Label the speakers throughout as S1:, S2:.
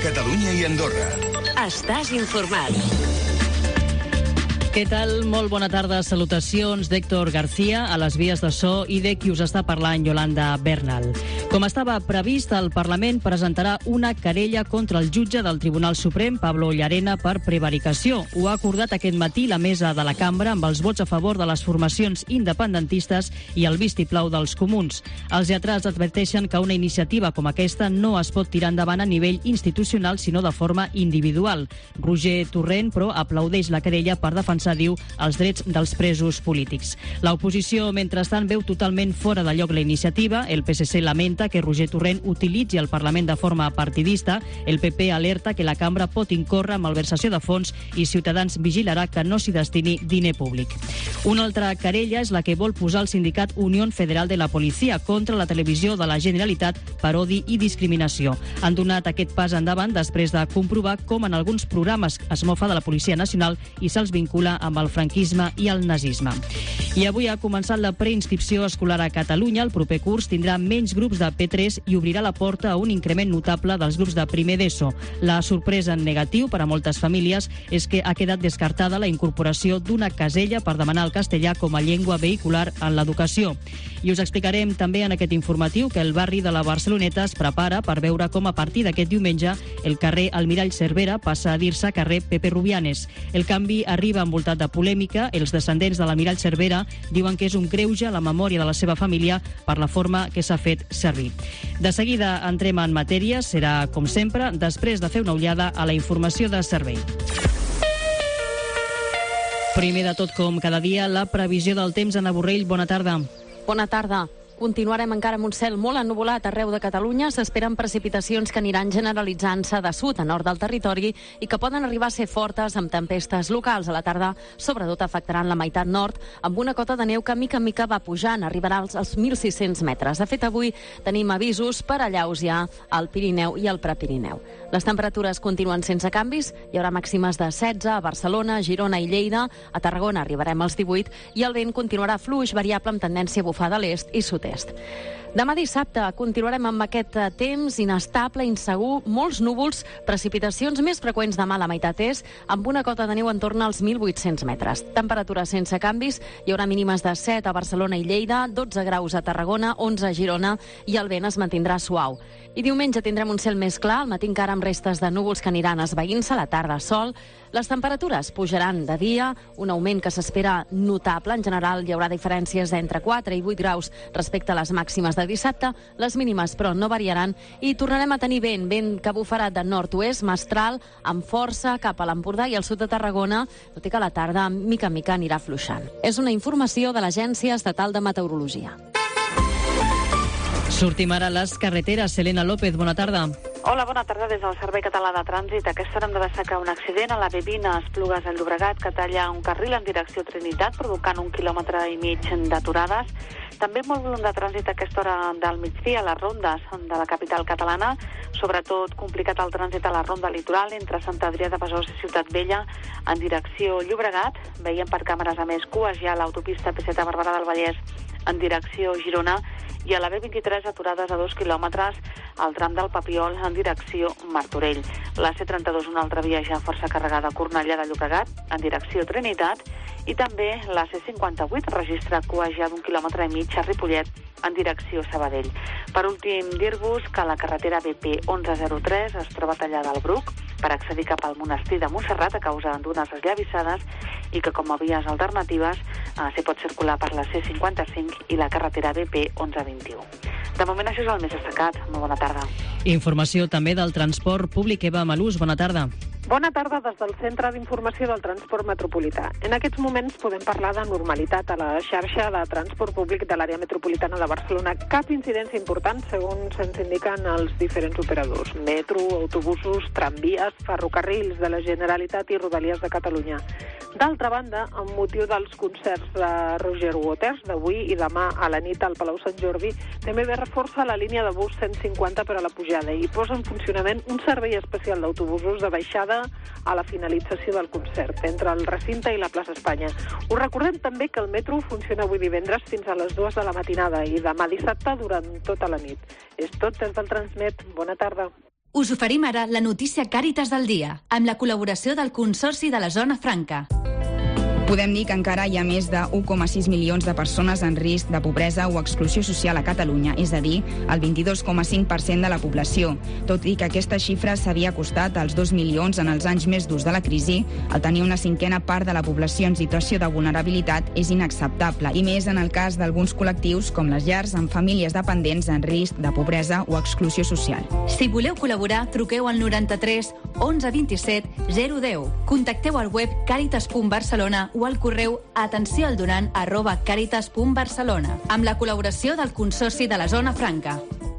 S1: Catalunya i Andorra.
S2: Estàs informat.
S3: Què tal? Molt bona tarda. Salutacions d'Héctor García a les vies de so i de qui us està parlant, Yolanda Bernal. Com estava previst, el Parlament presentarà una querella contra el jutge del Tribunal Suprem, Pablo Llarena, per prevaricació. Ho ha acordat aquest matí la mesa de la cambra amb els vots a favor de les formacions independentistes i el vistiplau dels comuns. Els lletrats adverteixen que una iniciativa com aquesta no es pot tirar endavant a nivell institucional, sinó de forma individual. Roger Torrent, però, aplaudeix la querella per defensar, diu, els drets dels presos polítics. L'oposició, mentrestant, veu totalment fora de lloc la iniciativa. El PSC lamenta que Roger Torrent utilitzi el Parlament de forma partidista. El PP alerta que la cambra pot incórrer en malversació de fons i Ciutadans vigilarà que no s'hi destini diner públic. Una altra querella és la que vol posar el sindicat Unión Federal de la Policia contra la televisió de la Generalitat per odi i discriminació. Han donat aquest pas endavant després de comprovar com en alguns programes es mofa de la Policia Nacional i se'ls vincula amb el franquisme i el nazisme. I avui ha començat la preinscripció escolar a Catalunya. El proper curs tindrà menys grups de P3 i obrirà la porta a un increment notable dels grups de primer d'ESO. La sorpresa en negatiu per a moltes famílies és que ha quedat descartada la incorporació d'una casella per demanar el castellà com a llengua vehicular en l'educació. I us explicarem també en aquest informatiu que el barri de la Barceloneta es prepara per veure com a partir d'aquest diumenge el carrer Almirall Cervera passa a dir-se carrer Pepe Rubianes. El canvi arriba envoltat de polèmica. Els descendents de l'Almirall Cervera diuen que és un greuge a la memòria de la seva família per la forma que s'ha fet servir. De seguida entrem en matèria, serà com sempre, després de fer una ullada a la informació de servei. Primer de tot, com cada dia, la previsió del temps. Anna Borrell, bona tarda.
S4: Bona tarda. Continuarem encara amb un cel molt ennuvolat arreu de Catalunya. S'esperen precipitacions que aniran generalitzant-se de sud a nord del territori i que poden arribar a ser fortes amb tempestes locals. A la tarda, sobretot, afectaran la meitat nord, amb una cota de neu que mica en mica va pujant, arribarà als 1.600 metres. De fet, avui tenim avisos per allaus ja al Pirineu i al Prepirineu. Les temperatures continuen sense canvis. Hi haurà màximes de 16 a Barcelona, Girona i Lleida. A Tarragona arribarem als 18 i el vent continuarà fluix, variable amb tendència a bufar de l'est i sud-est. Demà dissabte continuarem amb aquest temps inestable, insegur, molts núvols, precipitacions més freqüents demà a la meitat est, amb una cota de neu en torn als 1.800 metres. Temperatures sense canvis, hi haurà mínimes de 7 a Barcelona i Lleida, 12 graus a Tarragona, 11 a Girona i el vent es mantindrà suau. I diumenge tindrem un cel més clar, al matí encara amb restes de núvols que aniran esvaint-se, a la tarda sol. Les temperatures pujaran de dia, un augment que s'espera notable. En general hi haurà diferències d'entre 4 i 8 graus respecte a les màximes de dissabte. Les mínimes, però, no variaran i tornarem a tenir vent que bufarà de nord-oest, mestral, amb força cap a l'Empordà i al sud de Tarragona, tot i que a la tarda, mica en mica, anirà afluixant. És una informació de l'Agència Estatal de Meteorologia.
S3: Sortim ara a les carreteres. Helena López, bona tarda.
S5: Hola, bona tarda des del Servei Català de Trànsit. Aquesta hora hem de destacar un accident a la B20 a Esplugues del Llobregat que talla un carril en direcció Trinitat, provocant 1,5 quilòmetres d'aturades. També molt volum de trànsit a aquesta hora del migdia a les rondes de la capital catalana, sobretot complicat el trànsit a la ronda litoral entre Sant Adrià de Besòs i Ciutat Vella en direcció Llobregat. Veiem per càmeres a més cues ja a l'autopista P7 a Barberà del Vallès en direcció Girona i a la B23 aturades a 2 quilòmetres al tram del Papiol en direcció Martorell. La C32, una altra via ja força carregada a Cornellà de Llobregat en direcció Trinitat i també la C58 registra cua ja d'1,5 quilòmetres a Ripollet en direcció Sabadell. Per últim, dir-vos que la carretera BP 1103 es troba tallada al Bruc per accedir cap al monestir de Montserrat a causa d'unes esllavissades i que com a vies alternatives s'hi pot circular per la C55 i la carretera BP 1121. De moment això és el més destacat. Molt bona tarda.
S3: Informació també del transport públic. Eva Malús, bona tarda.
S6: Bona tarda des del Centre d'Informació del Transport Metropolità. En aquests moments podem parlar de normalitat a la xarxa de transport públic de l'àrea metropolitana de Barcelona. Cap incidència important, segons ens indiquen els diferents operadors. Metro, autobusos, tramvies, ferrocarrils de la Generalitat i Rodalies de Catalunya. D'altra banda, amb motiu dels concerts de Roger Waters d'avui i demà a la nit al Palau Sant Jordi, també ve reforça la línia de bus 150 per a la pujada i posa en funcionament un servei especial d'autobusos de baixada a la finalització del concert entre el recinte i la plaça Espanya. Us recordem també que el metro funciona avui divendres fins a les 2 de la matinada i demà dissabte durant tota la nit. És tot des del Transmet. Bona tarda.
S1: Us oferim ara la notícia Càritas del dia, amb la col·laboració del Consorci de la Zona Franca.
S7: Podem dir que encara hi ha més de 1,6 milions de persones en risc de pobresa o exclusió social a Catalunya, és a dir, el 22,5% de la població. Tot i que aquesta xifra s'havia acostat als 2 milions en els anys més durs de la crisi, el tenir una cinquena part de la població en situació de vulnerabilitat és inacceptable, i més en el cas d'alguns col·lectius com les llars amb famílies dependents en risc de pobresa o exclusió social.
S1: Si voleu col·laborar, truqueu al 93 11 27 010. Contacteu al web caritas.barcelona o al correu atencióaldonant@caritas.barcelona, amb la col·laboració del Consorci de la Zona Franca.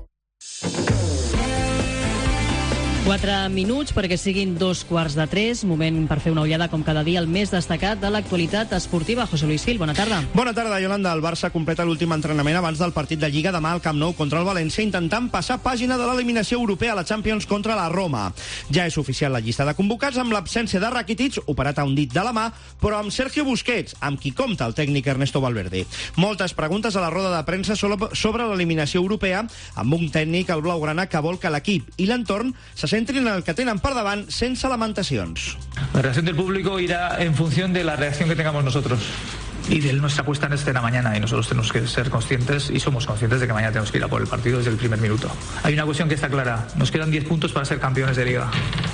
S3: 4 minuts perquè siguin 2:15, moment per fer una ullada com cada dia el més destacat de l'actualitat esportiva. José Luis Gil, bona tarda.
S8: Bona tarda, Yolanda. El Barça completa l'últim entrenament abans del partit de Lliga demà al Camp Nou contra el València, intentant passar pàgina de l'eliminació europea a la Champions contra la Roma. Ja és oficial la llista de convocats amb l'absència de Rakitic, operat a un dit de la mà, però amb Sergio Busquets, amb qui compta el tècnic Ernesto Valverde. Moltes preguntes a la roda de premsa sobre l'eliminació europea, amb un tècnic, el blaugrana, que vol que l'equip i l'entorn se centrin en el que tenen per davant sense lamentacions.
S9: La reacción del público irá en función de la reacción que tengamos nosotros y de nuestra puesta en escena mañana, y nosotros tenemos que ser conscientes y somos conscientes de que mañana tenemos que ir a por el partido desde el primer minuto. Hay una cuestión que está clara: nos quedan 10 puntos para ser campeones de Liga.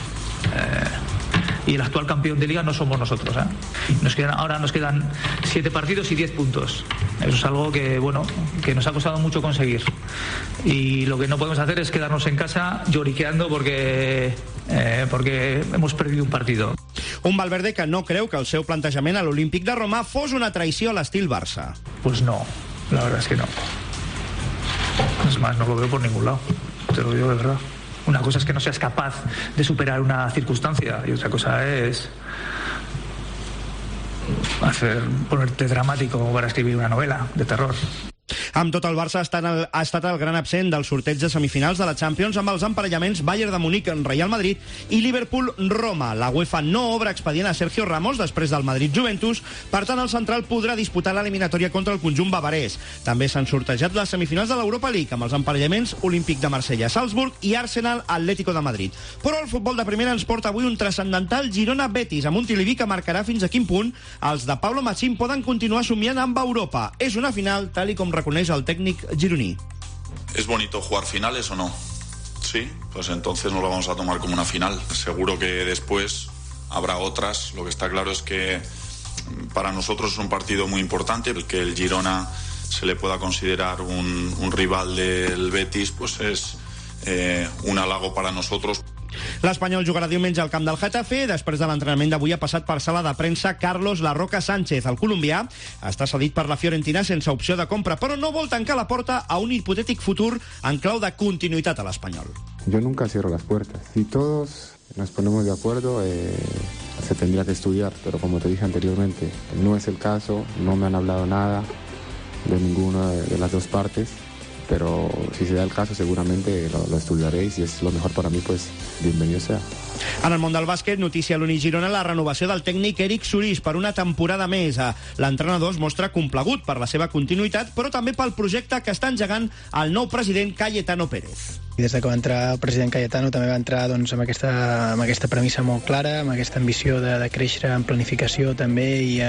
S9: Y el actual campeón de Liga no somos nosotros, ¿eh? Ahora nos quedan 7 partidos y 10 puntos. Eso es algo que, bueno, que nos ha costado mucho conseguir. Y lo que no podemos hacer es quedarnos en casa lloriqueando porque hemos perdido un partido.
S8: Un Valverde que no creu que el seu plantejament a l'Olímpic de Roma fos una traïció a l'estil Barça.
S9: Pues no, la verdad es que no. Es más, no lo veo por ningún lado. Te lo digo de verdad. Una cosa es que no seas capaz de superar una circunstancia y otra cosa es ponerte dramático para escribir una novela de terror.
S8: Amb tot, el Barça ha estat el gran absent del sorteig de semifinals de la Champions amb els emparellaments Bayern de Múnich en Real Madrid i Liverpool-Roma. La UEFA no obre expedient a Sergio Ramos després del Madrid-Juventus, per tant el central podrà disputar l'eliminatòria contra el conjunt bavarès. També s'han sortejat les semifinals de l'Europa League amb els emparellaments Olímpic de Marsella-Salzburg i Arsenal-Atlético de Madrid. Però el futbol de primera ens porta avui un transcendental Girona-Betis amb un Tiliví que marcarà fins a quin punt els de Pablo Machín poden continuar somiant amb Europa. És una final, tal i com reconeix el técnico gironí.
S10: ¿Es bonito jugar finales o no? Sí, pues entonces no lo vamos a tomar como una final. Seguro que después habrá otras. Lo que está claro es que para nosotros es un partido muy importante. El que el Girona se le pueda considerar un rival del Betis, pues es un halago para nosotros.
S8: L'Espanyol jugarà diumenge al camp del Getafe. Després de l'entrenament d'avui ha passat per sala de premsa Carlos La Roca Sánchez. El colombià està cedit per la Fiorentina sense opció de compra, però no vol tancar la porta a un hipotètic futur en clau de continuïtat a l'Espanyol.
S11: Yo nunca cierro las puertas. Si todos nos ponemos de acuerdo, se tendría que estudiar, pero como te dije anteriormente, no es el caso, no me han hablado nada de ninguna de las dos partes. Pero si se da el caso seguramente lo estudiaré y si es lo mejor para mí, pues bienvenido sea.
S8: En el món del bàsquet, notícia a l'Uni Girona, la renovació del tècnic Eric Surís per una temporada més. L'entrenador es mostra complagut per la seva continuïtat, però també pel projecte que està engegant el nou president Cayetano Pérez.
S12: I des que va entrar el president Cayetano també va entrar doncs, amb aquesta premissa molt clara, amb aquesta ambició de créixer en planificació també i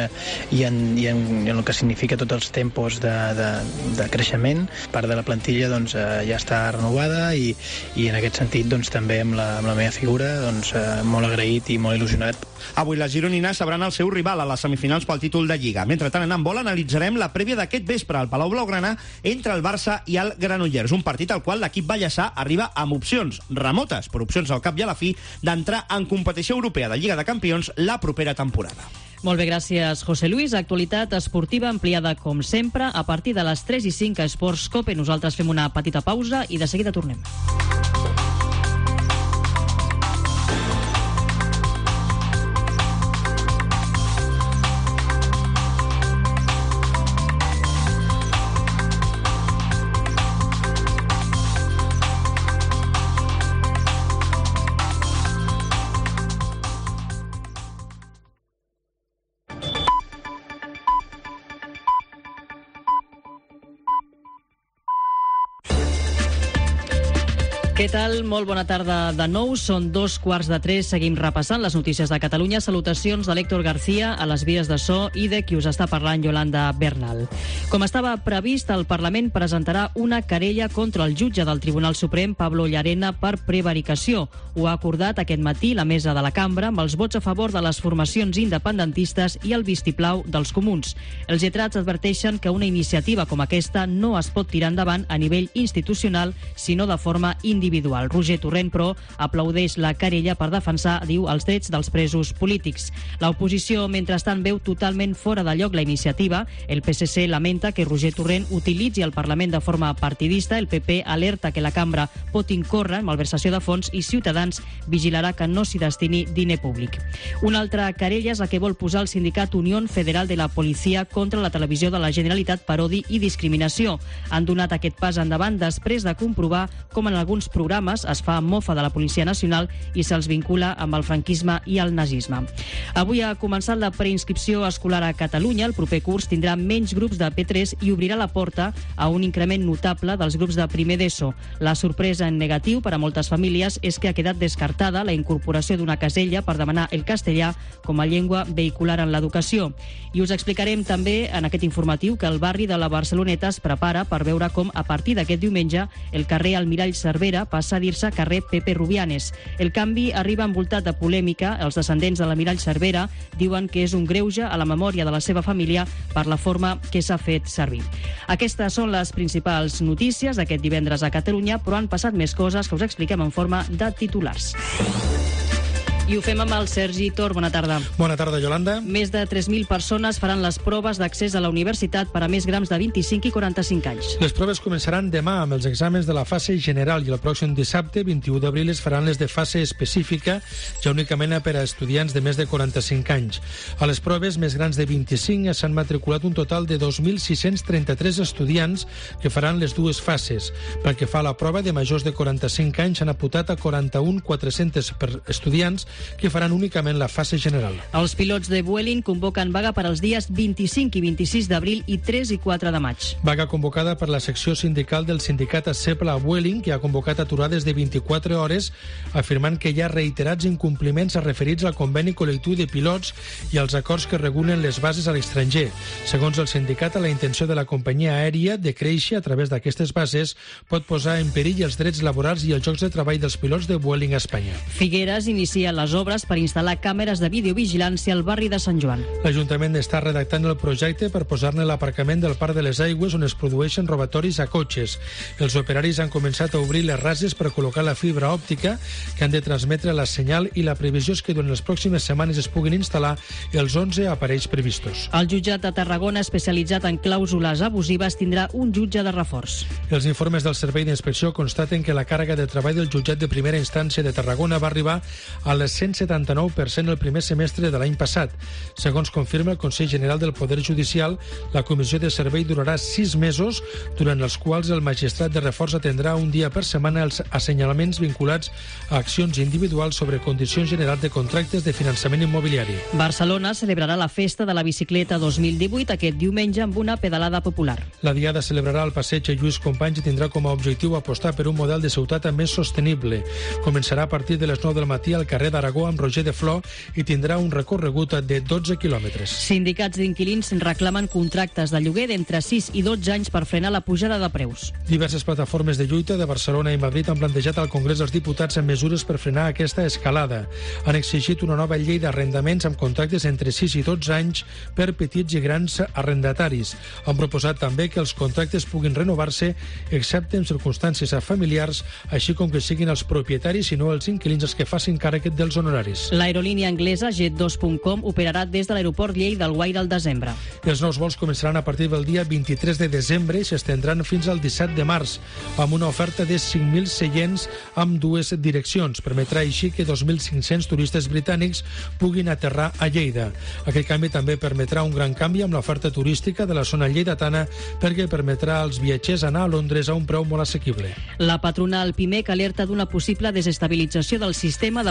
S12: en el que significa tots els tempos de creixement. Part de la plantilla doncs, ja està renovada i en aquest sentit doncs, també amb la meva figura doncs, molt agraït i molt il·lusionat.
S8: Avui les gironines sabran el seu rival a les semifinals pel títol de Lliga. Mentrestant, en handbol analitzarem la prèvia d'aquest vespre al Palau Blaugrana entre el Barça i el Granollers, un partit al qual l'equip ballassà arriba amb opcions remotes, per opcions al cap i a la fi, d'entrar en competició europea de Lliga de Campions la propera temporada.
S3: Molt bé, gràcies, José Luis. Actualitat esportiva ampliada, com sempre, a partir de les 3:05 a Esports Cope. Nosaltres fem una petita pausa i de seguida tornem. Què tal? Molt bona tarda de nou. Són 2:15. Seguim repassant les notícies de Catalunya. Salutacions de l'Héctor García a les vies de so i de qui us està parlant, Yolanda Bernal. Com estava previst, el Parlament presentarà una querella contra el jutge del Tribunal Suprem, Pablo Llarena, per prevaricació. Ho ha acordat aquest matí la mesa de la cambra amb els vots a favor de les formacions independentistes i el vistiplau dels comuns. Els lletrats adverteixen que una iniciativa com aquesta no es pot tirar endavant a nivell institucional, sinó de forma individual. Roger Torrent, però, aplaudeix la querella per defensar, diu, els drets dels presos polítics. L'oposició, mentrestant, veu totalment fora de lloc la iniciativa. El PSC lamenta que Roger Torrent utilitzi el Parlament de forma partidista. El PP alerta que la cambra pot incórrer en malversació de fons i Ciutadans vigilarà que no s'hi destini diner públic. Una altra querella és la que vol posar el sindicat Unió Federal de la Policia contra la televisió de la Generalitat per odi i discriminació. Han donat aquest pas endavant després de comprovar com en alguns programes es fa mofa de la Policia Nacional i se'ls vincula amb el franquisme i el nazisme. Avui ha començat la preinscripció escolar a Catalunya. El proper curs tindrà menys grups de P3 i obrirà la porta a un increment notable dels grups de primer d'ESO. La sorpresa en negatiu per a moltes famílies és que ha quedat descartada la incorporació d'una casella per demanar el castellà com a llengua vehicular en l'educació. I us explicarem també en aquest informatiu que el barri de la Barceloneta es prepara per veure com a partir d'aquest diumenge el carrer Almirall Cervera passa a dir-se carrer Pepe Rubianes. El canvi arriba envoltat de polèmica. Els descendents de l'Almirall Cervera diuen que és un greuge a la memòria de la seva família per la forma que s'ha fet servir. Aquestes són les principals notícies d'aquest divendres a Catalunya, però han passat més coses que us expliquem en forma de titulars. I ho fem amb el Sergi Tor. Bona tarda.
S13: Bona tarda, Yolanda.
S3: Més de 3.000 persones faran les proves d'accés a la universitat per a més grans de 25 i 45 anys.
S13: Les proves començaran demà amb els exàmens de la fase general i el pròxim dissabte, 21 d'abril, es faran les de fase específica, ja únicament per a estudiants de més de 45 anys. A les proves més grans de 25 s'han matriculat un total de 2.633 estudiants que faran les dues fases. Pel que fa a la prova de majors de 45 anys, s'han apuntat a 41.400 estudiants que faran únicament la fase general.
S3: Els pilots de Vueling convoquen vaga per als dies 25 i 26 d'abril i 3 i 4 de maig.
S13: Vaga convocada per la secció sindical del sindicat ASEPLA a Vueling, que ha convocat aturades de 24 hores, afirmant que hi ha reiterats incompliments referits al conveni col·lectiu de pilots i als acords que regulen les bases a l'estranger. Segons el sindicat, la intenció de la companyia aèria de créixer a través d'aquestes bases pot posar en perill els drets laborals i els llocs de treball dels pilots de Vueling a Espanya.
S3: Figueres inicia les obres per instal·lar càmeres de videovigilància al barri de Sant Joan.
S13: L'Ajuntament està redactant el projecte per posar-ne l'aparcament del Parc de les Aigües, on es produeixen robatoris a cotxes. Els operaris han començat a obrir les rases per col·locar la fibra òptica que han de transmetre la senyal, i la previsió és que durant les pròximes setmanes es puguin instal·lar els 11 aparells previstos.
S3: El jutjat de Tarragona, especialitzat en clàusules abusives, tindrà un jutge de reforç.
S13: Els informes del Servei d'Inspecció constaten que la càrrega de treball del jutjat de primera instància de Tarragona va arribar a les 179% el primer semestre de l'any passat. Segons confirma el Consell General del Poder Judicial, la comissió de servei durarà 6 mesos, durant els quals el magistrat de reforç atendrà un dia per setmana els assenyalaments vinculats a accions individuals sobre condicions generals de contractes de finançament immobiliari.
S3: Barcelona celebrarà la Festa de la Bicicleta 2018 aquest diumenge amb una pedalada popular.
S13: La diada celebrarà el passeig Lluís Companys i tindrà com a objectiu apostar per un model de ciutat més sostenible. Començarà a partir de les 9 del matí al carrer d'Aragó amb Roger de Flor i tindrà un recorregut de 12 quilòmetres.
S3: Sindicats d'inquilins reclamen contractes de lloguer d'entre 6 i 12 anys per frenar la pujada de preus.
S13: Diverses plataformes de lluita de Barcelona i Madrid han plantejat al Congrés dels Diputats en mesures per frenar aquesta escalada. Han exigit una nova llei d'arrendaments amb contractes entre 6 i 12 anys per petits i grans arrendataris. Han proposat també que els contractes puguin renovar-se excepte en circumstàncies familiars, així com que siguin els propietaris i no els inquilins els que facin càrrec dels honoraris.
S3: L'aerolínia anglesa Jet2.com operarà des de l'aeroport Lleida del Guaire al desembre.
S13: Els nous vols començaran a partir del dia 23 de desembre i s'estendran fins al 17 de març, amb una oferta de 5.000 seients amb dues direccions. Permetrà així que 2.500 turistes britànics puguin aterrar a Lleida. Aquest canvi també permetrà un gran canvi amb l'oferta turística de la zona lleidatana, perquè permetrà als viatgers anar a Londres a un preu molt assequible.
S3: La patronal PIMEC alerta d'una possible desestabilització del sistema de pràctiques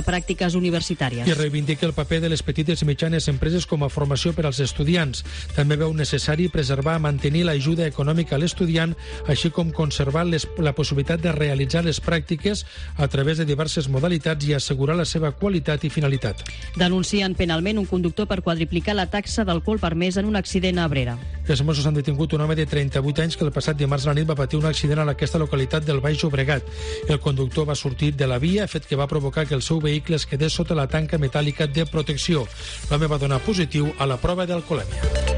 S3: les universitàries.
S13: I reivindica el paper de les petites i mitjanes empreses com a formació per als estudiants. També veu necessari preservar, mantenir l'ajuda econòmica a l'estudiant, així com conservar la possibilitat de realitzar les pràctiques a través de diverses modalitats i assegurar la seva qualitat i finalitat.
S3: Denuncien penalment un conductor per quadriplicar la taxa d'alcohol permès en un accident a Abrera.
S13: Els Mossos han detingut un home de 38 anys que el passat dimarts a la nit va patir un accident a aquesta localitat del Baix Llobregat. El conductor va sortir de la via, fet que va provocar que el seu vehicle es quedés sota la tanca metàl·lica de protecció. L'home va donar positiu a la prova d'alcoholèmia.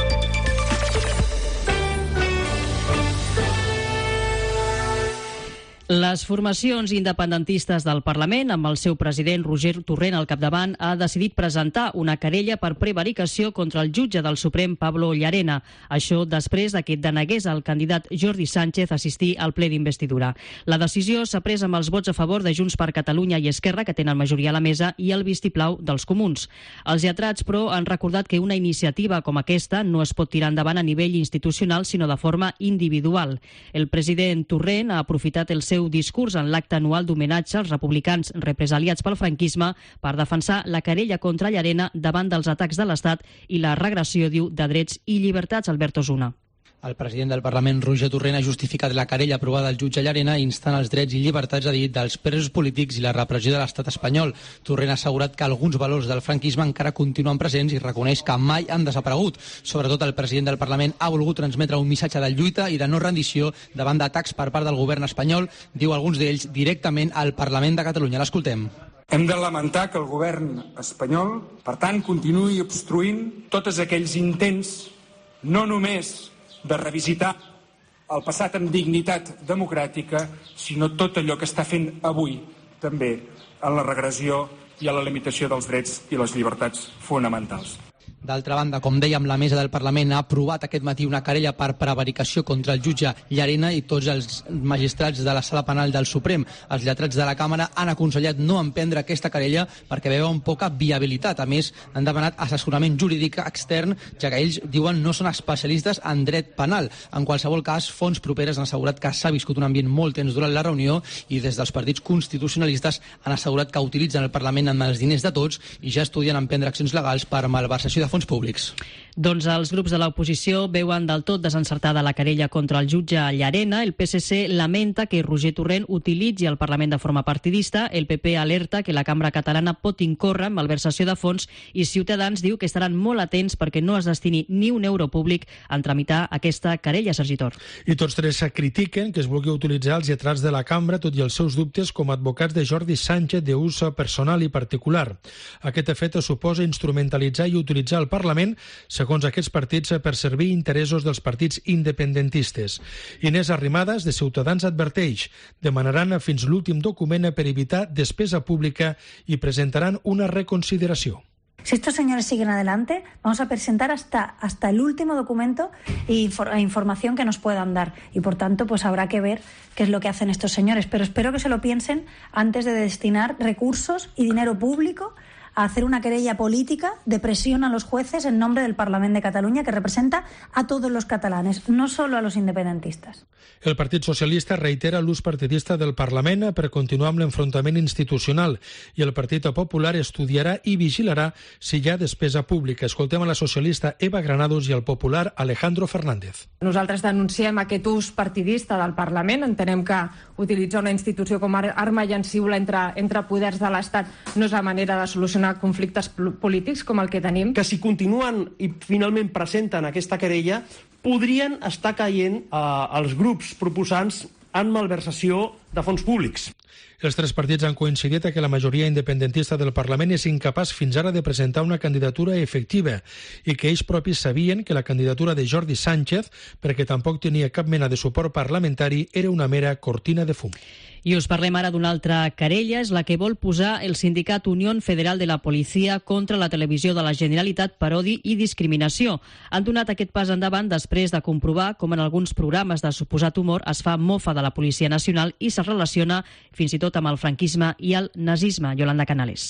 S3: Les formacions independentistes del Parlament, amb el seu president Roger Torrent al capdavant, ha decidit presentar una querella per prevaricació contra el jutge del Suprem, Pablo Llarena. Això després que denegués al candidat Jordi Sánchez assistir al ple d'investidura. La decisió s'ha pres amb els vots a favor de Junts per Catalunya i Esquerra, que tenen majoria a la mesa, i el vistiplau dels comuns. Els lletrats, però, han recordat que una iniciativa com aquesta no es pot tirar endavant a nivell institucional, sinó de forma individual. El president Torrent ha aprofitat el seu discurs en l'acte anual d'homenatge als republicans represaliats pel franquisme per defensar la querella contra Llarena davant dels atacs de l'Estat i la regressió, diu, de drets i llibertats. Albert Osuna.
S14: El president del Parlament, Roger Torrent, ha justificat la querella aprovada al jutge Llarena instant els drets i llibertats, ha dit, dels presos polítics i la repressió de l'estat espanyol. Torrent ha assegurat que alguns valors del franquisme encara continuen presents i reconeix que mai han desaparegut. Sobretot el president del Parlament ha volgut transmetre un missatge de lluita i de no rendició davant d'atacs per part del govern espanyol, diu alguns d'ells directament al Parlament de Catalunya. L'escoltem.
S15: Hem de lamentar que el govern espanyol, per tant, continuï obstruint tots aquells intents, no només de revisitar el passat amb dignitat democràtica, sinó tot allò que està fent avui també en la regressió i a la limitació dels drets i les llibertats fonamentals.
S14: D'altra banda, com dèiem, la mesa del Parlament ha aprovat aquest matí una querella per prevaricació contra el jutge Llarena i tots els magistrats de la Sala Penal del Suprem. Els lletrats de la Càmera han aconsellat no emprendre aquesta querella perquè veuen poca viabilitat. A més, han demanat assessorament jurídic extern, ja que ells diuen no són especialistes en dret penal. En qualsevol cas, fonts properes han assegurat que s'ha viscut un ambient molt tens durant la reunió i des dels partits constitucionalistes han assegurat que utilitzen el Parlament amb els diners de tots i ja estudien emprendre accions legals per malversació de fons públics.
S3: Doncs els grups de l'oposició veuen del tot desencertada la querella contra el jutge Llarena. El PSC lamenta que Roger Torrent utilitzi el Parlament de forma partidista. El PP alerta que la cambra catalana pot incórrer en malversació de fons i Ciutadans diu que estaran molt atents perquè no es destini ni un euro públic en tramitar aquesta querella, Sergi Tor.
S13: I tots tres critiquen que es vulgui utilitzar els lletrats de la cambra, tot i els seus dubtes, com a advocats de Jordi Sánchez d'ús personal i particular. Aquest fet suposa instrumentalitzar i utilitzar el Parlament, segons aquests partits, per servir interessos dels partits independentistes. Inés Arrimadas, de Ciutadans, adverteix. Demanaran fins l'últim document per evitar despesa pública i presentaran una reconsideració.
S16: Si estos señores siguen adelante, vamos a presentar hasta el último documento e información que nos puedan dar. Y por tanto, pues habrá que ver qué es lo que hacen estos señores. Pero espero que se lo piensen antes de destinar recursos y dinero público a hacer una querella política de presión a los jueces en nombre del Parlament de Catalunya, que representa a todos los catalanes, no solo a los independentistas.
S13: El Partit Socialista reitera l'ús partidista del Parlament per continuar amb l'enfrontament institucional i el Partit Popular estudiarà i vigilarà si hi ha despesa pública. Escoltem a la socialista Eva Granados i el popular Alejandro Fernández.
S17: Nosaltres denunciem aquest ús partidista del Parlament. Entenem que utilitzar una institució com a arma llancívola entre poders de l'Estat no és la manera de solucionar conflictes polítics com el que tenim.
S18: Que si continuen i finalment presenten aquesta querella, podrien estar caient els grups proposants en malversació de fons públics.
S13: Els tres partits han coincidit que la majoria independentista del Parlament és incapaç fins ara de presentar una candidatura efectiva i que ells propis sabien que la candidatura de Jordi Sánchez, perquè tampoc tenia cap mena de suport parlamentari, era una mera cortina de fum.
S3: I us parlem ara d'una altra querella, és la que vol posar el sindicat Unió Federal de la Policia contra la televisió de la Generalitat per odi i discriminació. Han donat aquest pas endavant després de comprovar com en alguns programes de suposat humor es fa mofa de la Policia Nacional i se relaciona fins i tot amb el franquisme i el nazisme. Yolanda Canales.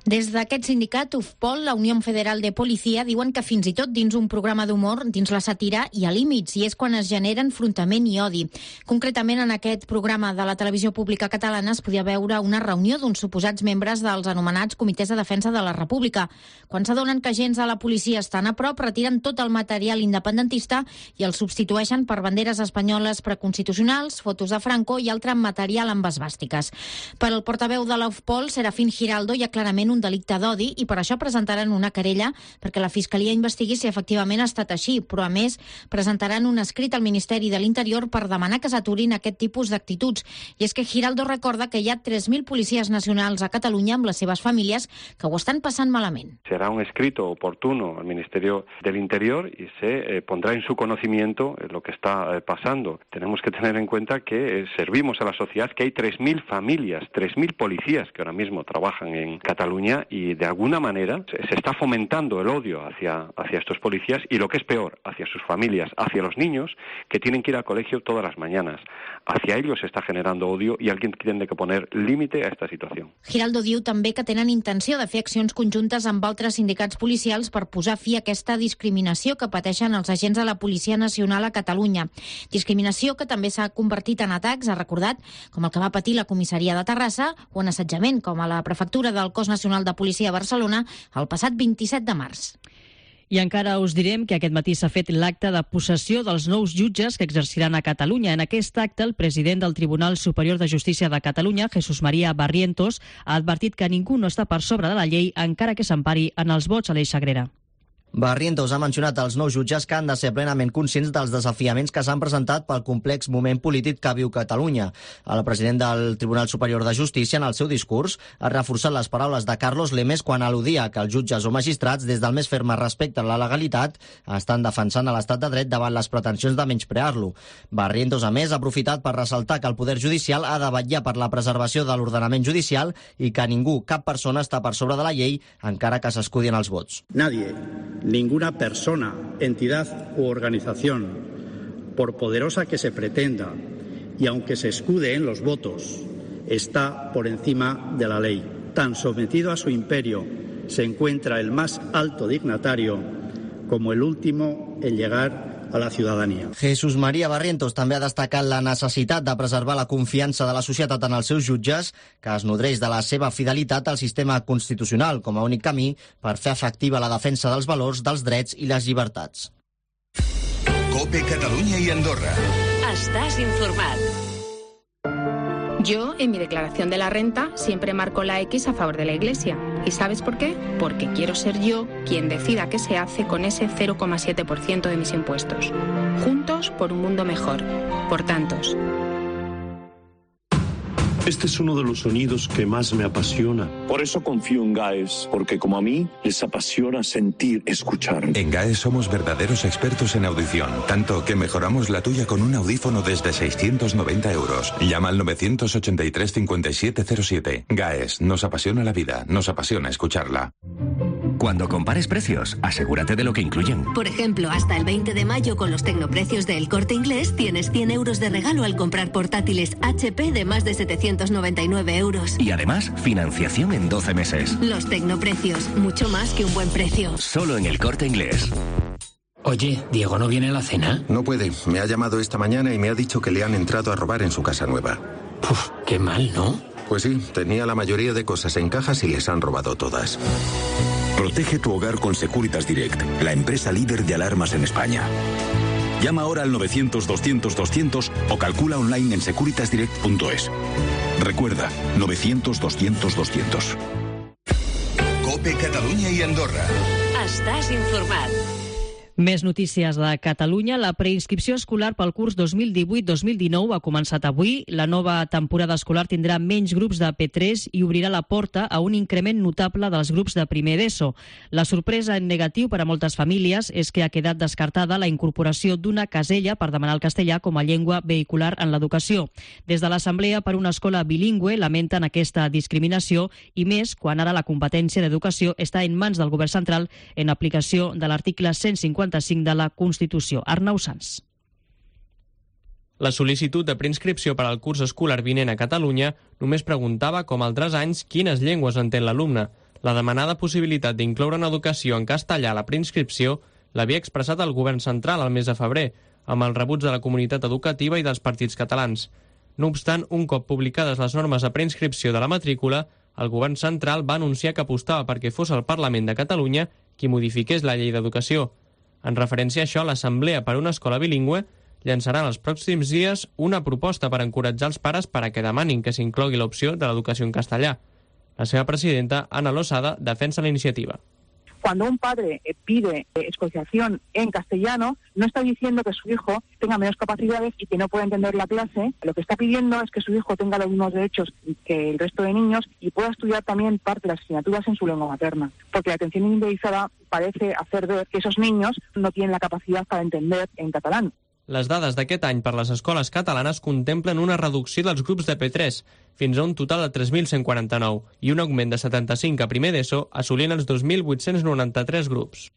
S19: Des d'aquest sindicat, UFPOL, la Unió Federal de Policia, diuen que fins i tot dins un programa d'humor, dins la sàtira, hi ha límits, i és quan es genera enfrontament i odi. Concretament, en aquest programa de la televisió pública catalana es podia veure una reunió d'uns suposats membres dels anomenats Comitès de Defensa de la República. Quan s'adonen que agents de la policia estan a prop, retiren tot el material independentista i el substitueixen per banderes espanyoles preconstitucionals, fotos de Franco i altre material amb esvàstiques. Per al portaveu de la UFPOL, Serafín Giraldo, hi ha clarament un delicte d'odi i per això presentaran una querella perquè la Fiscalia investigui si efectivament ha estat així, però a més presentaran un escrit al Ministeri de l'Interior per demanar que s'aturin aquest tipus d'actituds. I és que Giraldo recorda que hi ha 3.000 policies nacionals a Catalunya amb les seves famílies que ho estan passant malament.
S20: Será un escrito oportuno al Ministerio del Interior y se pondrá en su conocimiento lo que está pasando. Tenemos que tener en cuenta que servimos a la sociedad, que hay 3.000 familias, 3.000 policías que ahora mismo trabajan en Cataluña y de alguna manera se está fomentando el odio hacia estos policías y lo que es peor, hacia sus familias, hacia los niños que tienen que ir al colegio todas las mañanas. Hacia ellos se está generando odio y alguien tiene que poner límite a esta situación.
S19: Giraldo diu també que tenen intenció de fer accions conjuntes amb altres sindicats policials per posar fi a aquesta discriminació que pateixen els agents de la Policia Nacional a Catalunya. Discriminació que també s'ha convertit en atacs, ha recordat, com el que va patir la comissaria de Terrassa o en assetjament, com a la prefectura del Cos Nacional de Policia a Barcelona el passat 27 de març.
S3: I encara us direm que aquest matí s'ha fet l'acte de possessió dels nous jutges que exerciran a Catalunya. En aquest acte, el president del Tribunal Superior de Justícia de Catalunya, Jesús María Barrientos, ha advertit que ningú no està per sobre de la llei encara que s'empari en els vots a l'Eix Sagrera.
S21: Barrientos ha mencionat els nous jutges que han de ser plenament conscients dels desafiaments que s'han presentat pel complex moment polític que viu Catalunya. El president del Tribunal Superior de Justícia, en el seu discurs, ha reforçat les paraules de Carlos Lemes quan al·ludia que els jutges o magistrats, des del més ferme respecte a la legalitat, estan defensant l'estat de dret davant les pretensions de menysprear-lo. Barrientos, a més, ha aprofitat per ressaltar que el Poder Judicial ha de vetllar per la preservació de l'ordenament judicial i que ningú, cap persona, està per sobre de la llei, encara que s'escudien els vots.
S22: Nadie, ninguna persona, entidad u organización, por poderosa que se pretenda, y aunque se escude en los votos, está por encima de la ley. Tan sometido a su imperio se encuentra el más alto dignatario como el último en llegar a la ciudadanía.
S21: Jesús María Barrientos també ha destacat la necessitat de preservar la confiança de la societat en els seus jutges, que es nodreix de la seva fidelitat al sistema constitucional com a únic camí per fer efectiva la defensa dels valors, dels drets i les llibertats.
S23: COPE Catalunya i Andorra.
S2: Estàs informat.
S24: Yo, en mi declaración de la renta, siempre marco la X a favor de la Iglesia. ¿Y sabes por qué? Porque quiero ser yo quien decida qué se hace con ese 0,7% de mis impuestos. Juntos por un mundo mejor. Por tantos.
S25: Este es uno de los sonidos que más me apasiona. Por eso confío en GAES, porque como a mí, les apasiona sentir, escuchar.
S23: En GAES somos verdaderos expertos en audición, tanto que mejoramos la tuya con un audífono desde 690 euros. Llama al 983 5707. GAES, nos apasiona la vida, nos apasiona escucharla.
S26: Cuando compares precios, asegúrate de lo que incluyen.
S2: Por ejemplo, hasta el 20 de mayo con los tecnoprecios de El Corte Inglés tienes 100 euros de regalo al comprar portátiles HP de más de 799 euros.
S26: Y además, financiación en 12 meses.
S2: Los tecnoprecios, mucho más que un buen precio.
S26: Solo en El Corte Inglés.
S27: Oye, ¿Diego no viene a la cena?
S28: No puede. Me ha llamado esta mañana y me ha dicho que le han entrado a robar en su casa nueva.
S27: Puf, qué mal, ¿no?
S28: Pues sí, tenía la mayoría de cosas en cajas y les han robado todas.
S23: Protege tu hogar con Securitas Direct, la empresa líder de alarmas en España. Llama ahora al 900-200-200 o calcula online en securitasdirect.es. Recuerda, 900-200-200. COPE Catalunya i Andorra.
S2: Estàs informat.
S3: Més notícies de Catalunya. La preinscripció escolar pel curs 2018-2019 ha començat avui. La nova temporada escolar tindrà menys grups de P3 i obrirà la porta a un increment notable dels grups de primer d'ESO. La sorpresa en negatiu per a moltes famílies és que ha quedat descartada la incorporació d'una casella per demanar el castellà com a llengua vehicular en l'educació. Des de l'Assemblea per una escola bilingüe lamenten aquesta discriminació i més quan ara la competència d'educació està en mans del govern central en aplicació de l'article 155 de la Constitució. Arnau Sans.
S29: La sol·licitud de preinscripció per al curs escolar vinent a Catalunya només preguntava, com altres anys, quines llengües entén l'alumne. La demanada possibilitat d'incloure una educació en castellà a la preinscripció l'havia expressat el govern central al mes de febrer, amb el rebuig de la comunitat educativa i dels partits catalans. No obstant, un cop publicades les normes de preinscripció de la matrícula, el govern central va anunciar que apostava perquè fos el Parlament de Catalunya qui modifiqués la llei d'educació. En referència a això, l'Assemblea per una Escola Bilingüe llançarà en els pròxims dies una proposta per encoratjar els pares per a que demanin que s'inclogui l'opció de l'educació en castellà. La seva presidenta, Ana Losada, defensa la iniciativa.
S1: Cuando un padre pide escolarización en castellano, no está diciendo que su hijo tenga menos capacidades y que no pueda entender la clase. Lo que está pidiendo es que su hijo tenga los mismos derechos que el resto de niños y pueda estudiar también parte de las asignaturas en su lengua materna. Porque la atención individualizada parece hacer ver que esos niños no tienen la capacidad para entender en catalán.
S29: Les dades d'aquest any per les escoles catalanes contemplen una reducció dels grups de P3 fins a un total de 3.149 i un augment de 75 a primer d'ESO, assolint els 2.893 grups.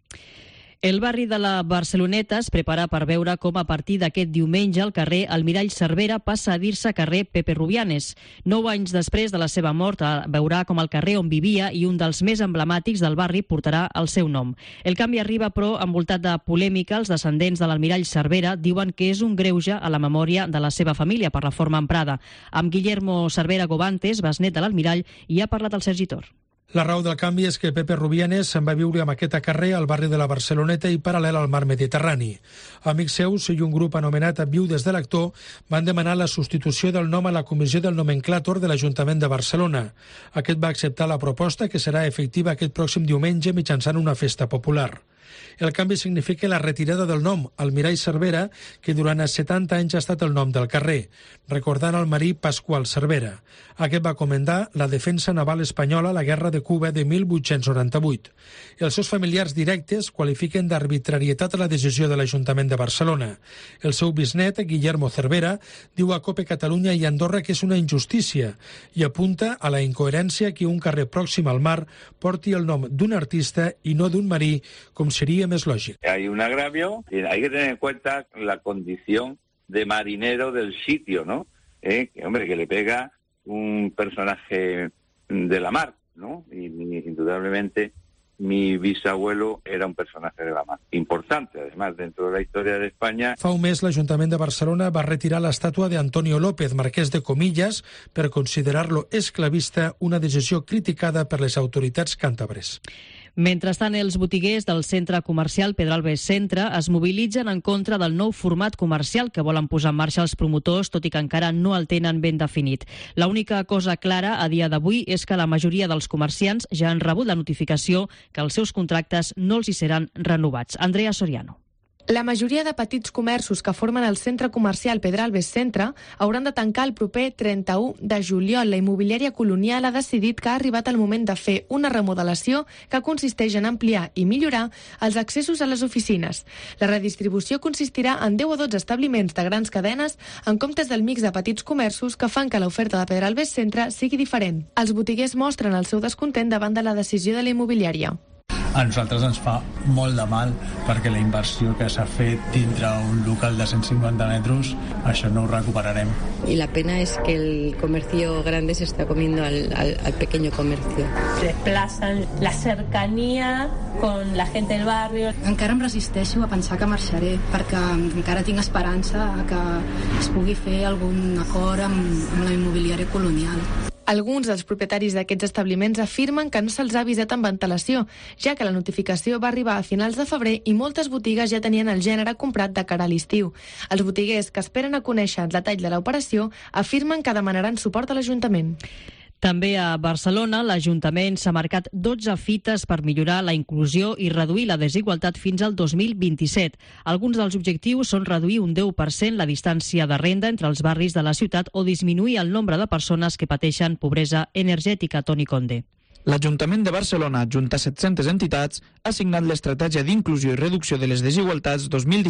S3: El barri de la Barceloneta es prepara per veure com a partir d'aquest diumenge el carrer Almirall Cervera passa a dir-se carrer Pepe Rubianes. 9 anys després de la seva mort veurà com el carrer on vivia i un dels més emblemàtics del barri portarà el seu nom. El canvi arriba, però, envoltat de polèmica. Els descendents de l'Almirall Cervera diuen que és un greuge a la memòria de la seva família per la forma emprada. Amb Guillermo Cervera Gobantes, besnet de l'Almirall, hi ha parlat el Sergi Tor.
S13: La raó del canvi és que Pepe Rubianes se'n va viure amb aquest carrer al barri de la Barceloneta i paral·lel al mar Mediterrani. Amics seus i un grup anomenat Viudes de l'actor van demanar la substitució del nom a la comissió del nomenclàtor de l'Ajuntament de Barcelona. Aquest va acceptar la proposta, que serà efectiva aquest pròxim diumenge mitjançant una festa popular. El canvi significa la retirada del nom Almirall Cervera, que durant 70 anys ha estat el nom del carrer, recordant el marí Pasqual Cervera. Aquest va comandar la defensa naval espanyola a la Guerra de Cuba de 1898. Els seus familiars directes qualifiquen d'arbitrarietat la decisió de l'Ajuntament de Barcelona. El seu bisnet, Guillermo Cervera, diu a COPE Catalunya i Andorra que és una injustícia i apunta a la incoherència que un carrer pròxim al mar porti el nom d'un artista i no d'un marí, com sería más lógico.
S4: Hay un agravio, hay que tener en cuenta la condición de marinero del sitio, ¿no? Que le pega un personaje de la mar, ¿no? Y indudablemente mi bisabuelo era un personaje de la mar. Importante, además, dentro de la historia de España.
S13: Fa un mes, l'Ajuntament de Barcelona va retirar l'estàtua d'Antonio López, marquès de Comillas, per considerar-lo esclavista, una decisió criticada per les autoritats càntabres.
S3: Mentrestant, els botiguers del centre comercial Pedralbes Centre es mobilitzen en contra del nou format comercial que volen posar en marxa els promotors, tot i que encara no el tenen ben definit. L'única cosa clara a dia d'avui és que la majoria dels comerciants ja han rebut la notificació que els seus contractes no els hi seran renovats. Andrea Soriano.
S5: La majoria de petits comerços que formen el centre comercial Pedralbes Centre hauran de tancar el proper 31 de juliol. La immobiliària Colonial ha decidit que ha arribat el moment de fer una remodelació que consisteix en ampliar i millorar els accessos a les oficines. La redistribució consistirà en 10 o 12 establiments de grans cadenes en comptes del mix de petits comerços que fan que l'oferta de Pedralbes Centre sigui diferent. Els botiguers mostren el seu descontent davant de la decisió de la immobiliària.
S6: A nosaltres ens fa molt de mal perquè la inversió que s'ha fet dintre un local de 150 metres, això no ho recuperarem.
S7: Y la pena es que el comercio grande se está comiendo al pequeño comercio.
S9: Desplazan la cercanía con la gente del barrio.
S10: Encara em resisteixo a pensar que marxaré perquè encara tinc esperança que es pugui fer algun acord amb la immobiliària Colonial.
S5: Alguns dels propietaris d'aquests establiments afirmen que no se'ls ha avisat amb antelació, ja que la notificació va arribar a finals de febrer i moltes botigues ja tenien el gènere comprat de cara a l'estiu. Els botiguers que esperen a conèixer el detall de l'operació afirmen que demanaran suport a l'Ajuntament.
S3: També a Barcelona, l'Ajuntament s'ha marcat 12 fites per millorar la inclusió i reduir la desigualtat fins al 2027. Alguns dels objectius són reduir un 10% la distància de renda entre els barris de la ciutat o disminuir el nombre de persones que pateixen pobresa energètica. Toni Conde.
S11: L'Ajuntament de Barcelona, junt a 700 entitats, ha signat l'Estratègia d'Inclusió i Reducció de les Desigualtats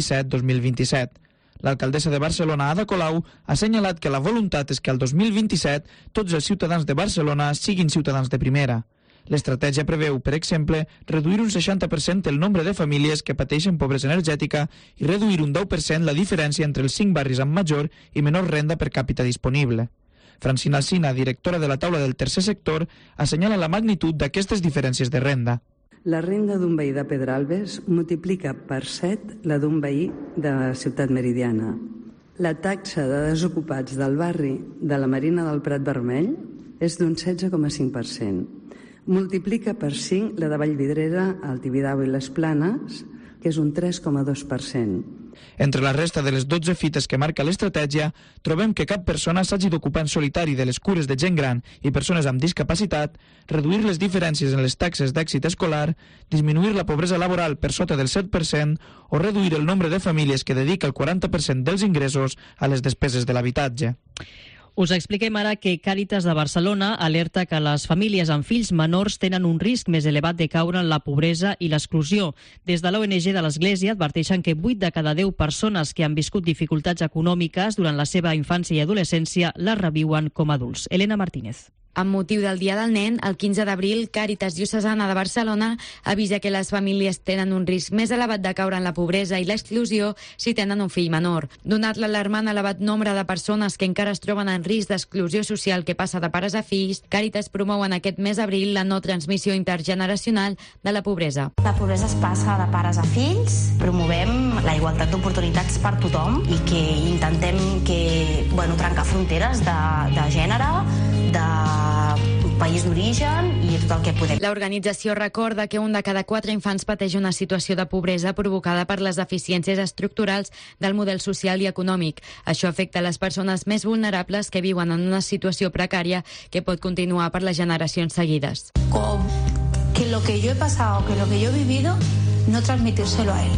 S11: 2017-2027. L'alcaldessa de Barcelona, Ada Colau, ha assenyalat que la voluntat és que al 2027 tots els ciutadans de Barcelona siguin ciutadans de primera. L'estratègia preveu, per exemple, reduir un 60% el nombre de famílies que pateixen pobresa energètica i reduir un 10% la diferència entre els 5 barris amb major i menor renda per càpita disponible. Francina Alsina, directora de la taula del tercer sector, assenyala la magnitud d'aquestes diferències de renda.
S8: La renda d'un veí de Pedralbes multiplica per 7 la d'un veí de Ciutat Meridiana. La taxa de desocupats del barri de la Marina del Prat Vermell és d'un 16,5%. Multiplica per 5 la de Vallvidrera, el Tibidabo i les Planes, que és un 3,2%.
S11: Entre la resta de les 12 fites que marca l'estratègia, trobem que cap persona s'hagi d'ocupar en solitari de les cures de gent gran i persones amb discapacitat, reduir les diferències en les taxes d'èxit escolar, disminuir la pobresa laboral per sota del 7% o reduir el nombre de famílies que dedica el 40% dels ingressos a les despeses de l'habitatge.
S3: Us expliquem ara que Càritas de Barcelona alerta que les famílies amb fills menors tenen un risc més elevat de caure en la pobresa i l'exclusió. Des de l'ONG de l'Església adverteixen que 8 de cada 10 persones que han viscut dificultats econòmiques durant la seva infància i adolescència les reviuen com a adults. Elena Martínez.
S12: Amb motiu del Dia del Nen, el 15 d'abril, Càritas Diocesana de Barcelona avisa que les famílies tenen un risc més elevat de caure en la pobresa i l'exclusió si tenen un fill menor. Donat l'alarmant elevat nombre de persones que encara es troben en risc d'exclusió social que passa de pares a fills, Càritas promou en aquest mes d'abril la no transmissió intergeneracional de la pobresa.
S14: La pobresa es passa de pares a fills, promovem la igualtat d'oportunitats per tothom i que intentem trencar fronteres de gènere, de país d'origen i tot el que podem.
S12: L'organització recorda que un de cada 4 infants pateix una situació de pobresa provocada per les deficiències estructurals del model social i econòmic. Això afecta les persones més vulnerables que viuen en una situació precària que pot continuar per les generacions seguides.
S14: Com que lo que yo he pasado, que lo que yo he vivido, no transmitírselo a él.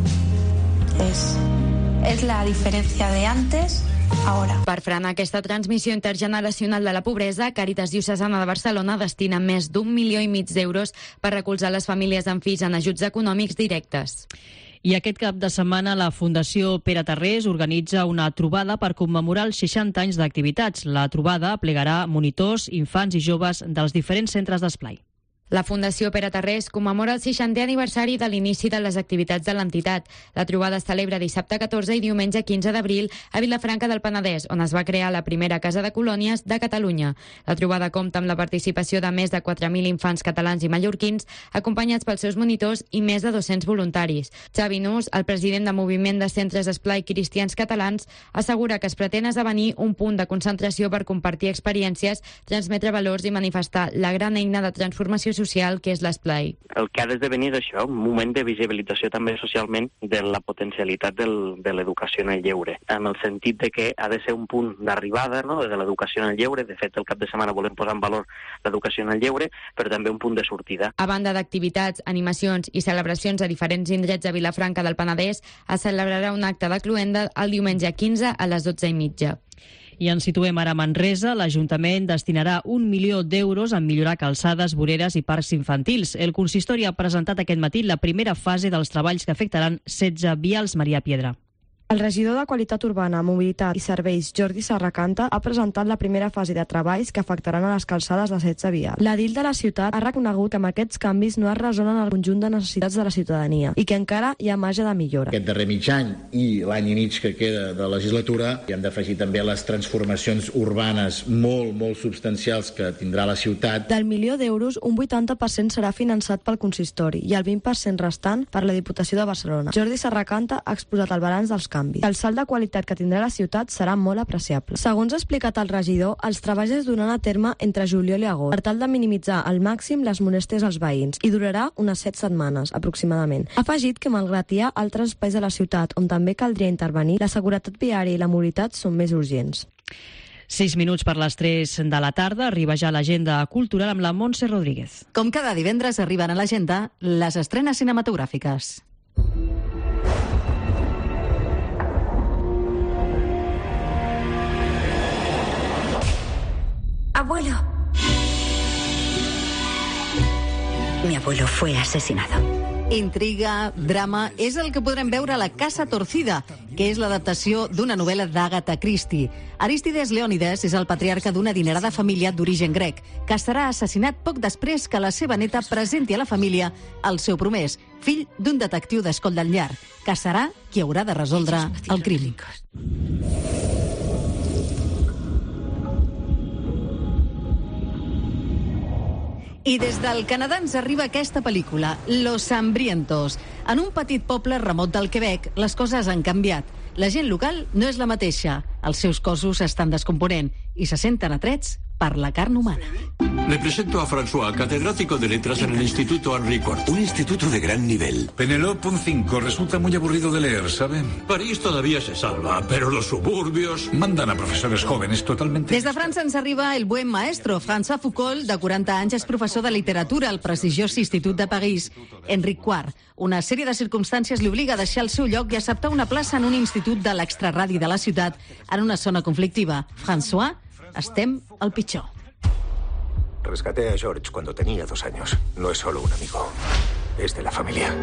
S14: Es la diferencia de antes ahora.
S12: Per frenar aquesta transmissió intergeneracional de la pobresa, Càritas Diocesana de Barcelona destina més d'1,5 milió d'euros per recolzar les famílies amb fills en ajuts econòmics directes.
S3: I aquest cap de setmana la Fundació Pere Tarrés organitza una trobada per commemorar els 60 anys d'activitats. La trobada plegarà monitors, infants i joves dels diferents centres d'esplai.
S12: La Fundació Pere Tarrés commemora el 60è aniversari de l'inici de les activitats de l'entitat. La trobada es celebra dissabte 14 i diumenge 15 d'abril a Vilafranca del Penedès, on es va crear la primera casa de colònies de Catalunya. La trobada compta amb la participació de més de 4.000 infants catalans i mallorquins, acompanyats pels seus monitors i més de 200 voluntaris. Xavi Nus, el president del Moviment de Centres d'Esplai Cristians Catalans, assegura que es pretén esdevenir un punt de concentració per compartir experiències, transmetre valors i manifestar la gran eina de transformació social que és l'esplai.
S15: El que ha d'esdevenir és això, un moment de visibilització també socialment de la potencialitat de l'educació en el lleure, en el sentit de que ha de ser un punt d'arribada, no?, de l'educació en el lleure. De fet, el cap de setmana volem posar en valor l'educació en el lleure, però també un punt de sortida.
S12: A banda d'activitats, animacions i celebracions a diferents indrets de Vilafranca del Penedès, es celebrarà un acte de cloenda el diumenge 15 a les 12:30.
S3: I ens situem ara a Manresa. L'Ajuntament destinarà 1 milió d'euros en millorar calçades, voreres i parcs infantils. El consistori ha presentat aquest matí la primera fase dels treballs que afectaran 16 vials. Maria Piedra.
S16: El regidor de Qualitat Urbana, Mobilitat i Serveis, Jordi Serracanta, ha presentat la primera fase de treballs que afectaran a les calçades de 16 vials. L'edil de la ciutat ha reconegut que amb aquests canvis no es resolen el conjunt de necessitats de la ciutadania i que encara hi ha marge de millora.
S17: Aquest darrer mig any i l'any i mig que queda de legislatura hi hem d'afegir també les transformacions urbanes molt substancials que tindrà la ciutat.
S16: Del milió d'euros, un 80% serà finançat pel consistori i el 20% restant per la Diputació de Barcelona. Jordi Serracanta ha exposat el balanç dels canvis. El salt de qualitat que tindrà la ciutat serà molt apreciable. Segons ha explicat el regidor, els treballs es duran a terme entre juliol i agost per tal de minimitzar al màxim les molèsties als veïns i durarà unes 7 setmanes, aproximadament. Ha afegit que malgrat hi ha altres espais de la ciutat on també caldria intervenir, la seguretat viària i la mobilitat són més urgents.
S3: 6 minuts per les 3 de la tarda. Arriba ja l'agenda cultural amb la Montse Rodríguez.
S18: Com cada divendres arriben a l'agenda les estrenes cinematogràfiques.
S19: Abuelo. Mi abuelo fue asesinado.
S18: Intriga, drama, és el que podrem veure a La Casa Torcida, que és l'adaptació d'una novel·la d'Agatha Christie. Aristides Leònides és el patriarca d'una adinerada família d'origen grec, que serà assassinat poc després que la seva neta presenti a la família el seu promès, fill d'un detectiu d'Escotland Yard, que serà qui haurà de resoldre el crim. I des del Canadà ens arriba aquesta pel·lícula, Los Hambrientos. En un petit poble remot del Quebec, les coses han canviat. La gent local no és la mateixa. Els seus cossos estan descomponent i se senten atrets per la carn humana.
S20: Le presento a François, catedrático de letras en el Instituto Henri IV.
S21: Un instituto de gran nivel.
S20: Penelope, un 5. Resulta muy aburrido de leer, ¿sabe? París todavía se salva, pero los suburbios mandan a profesores jóvenes totalmente...
S18: Des de França ens arriba el buen maestro. François Foucault, de 40 anys, és professor de literatura al prestigiós Institut de París, Henri IV. Una sèrie de circumstàncies l'obliga a deixar el seu lloc i acceptar una plaça en un institut de l'extraradi de la ciutat en una zona conflictiva. François, estem al pitjor.
S21: Rescaté a George cuando tenía 2 años. No es solo un amigo, es de la familia.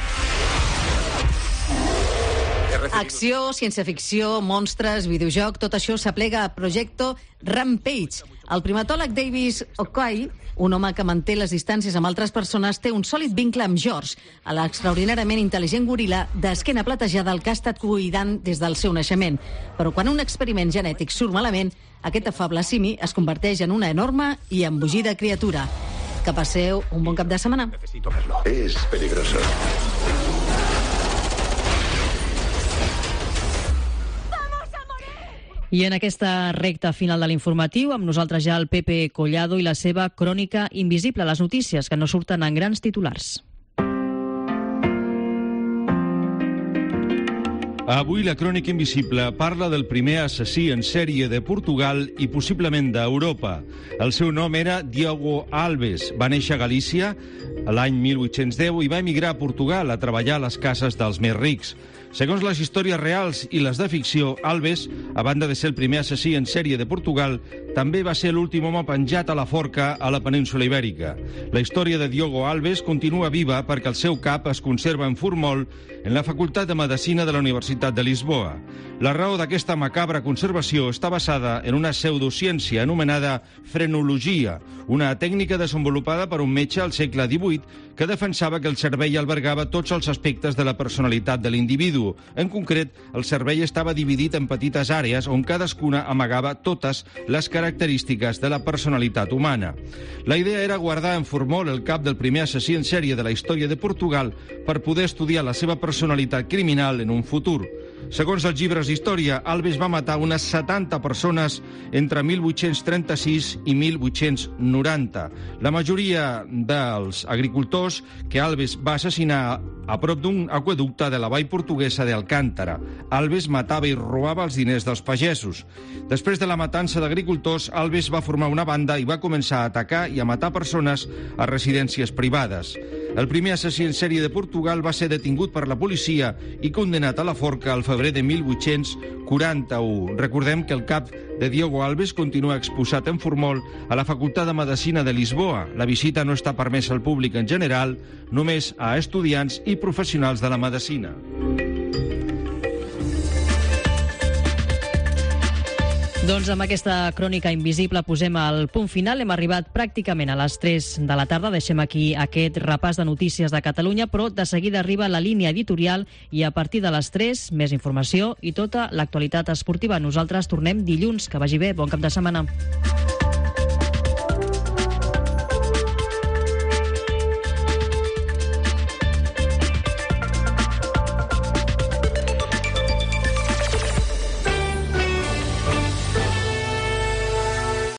S18: Acció, ciència-ficció, monstres, videojoc, tot això s'aplega a Projecto Rampage. El primatòleg Davis Okoye, un home que manté les distàncies amb altres persones, té un sòlid vincle amb George, a l'extraordinàriament intel·ligent goril·la d'esquena platejada al que ha estat cuidant des del seu naixement. Però quan un experiment genètic surt malament, aquest afable simi es converteix en una enorme i embogida criatura. Que passeu un bon cap de setmana.
S21: Necesito verlo. Es peligroso.
S3: I en aquesta recta final de l'informatiu, amb nosaltres ja el Pepe Collado i la seva crònica invisible, les notícies que no surten en grans titulars.
S22: Avui la crònica invisible parla del primer assassí en sèrie de Portugal i possiblement d'Europa. El seu nom era Diogo Alves. Va néixer a Galícia l'any 1810 i va emigrar a Portugal a treballar a les cases dels més rics. Segons les històries reals i les de ficció, Alves, a banda de ser el primer assassí en sèrie de Portugal, també va ser l'últim home penjat a la forca a la península Ibèrica. La història de Diogo Alves continua viva perquè el seu cap es conserva en Formol, en la Facultat de Medicina de la Universitat de Lisboa. La raó d'aquesta macabra conservació està basada en una pseudociència anomenada frenologia, una tècnica desenvolupada per un metge al segle XVIII que defensava que el cervell albergava tots els aspectes de la personalitat de l'individu. En concret, el cervell estava dividit en petites àrees on cadascuna amagava totes les característiques de la personalitat humana. La idea era guardar en Formol el cap del primer assassí en sèrie de la història de Portugal per poder estudiar la seva personalitat criminal en un futur. Segons els llibres d'història, Alves va matar unes 70 persones entre 1836 i 1890. La majoria dels agricultors que Alves va assassinar a prop d'un aqüeducte de la vall portuguesa d'Alcántara. Alves matava i robava els diners dels pagesos. Després de la matança d'agricultors, Alves va formar una banda i va començar a atacar i a matar persones a residències privades. El primer assassí en sèrie de Portugal va ser detingut per la policia i condenat a la forca al febrer de 1841. Recordem que el cap de Diogo Alves continua exposat en Formol a la Facultat de Medicina de Lisboa. La visita no està permesa al públic en general, només a estudiants i professionals de la medicina.
S3: Doncs amb aquesta crònica invisible posem el punt final. Hem arribat pràcticament a les 3 de la tarda. Deixem aquí aquest repàs de notícies de Catalunya, però de seguida arriba la línia editorial i a partir de les 3 més informació i tota l'actualitat esportiva. Nosaltres tornem dilluns. Que vagi bé. Bon cap de setmana.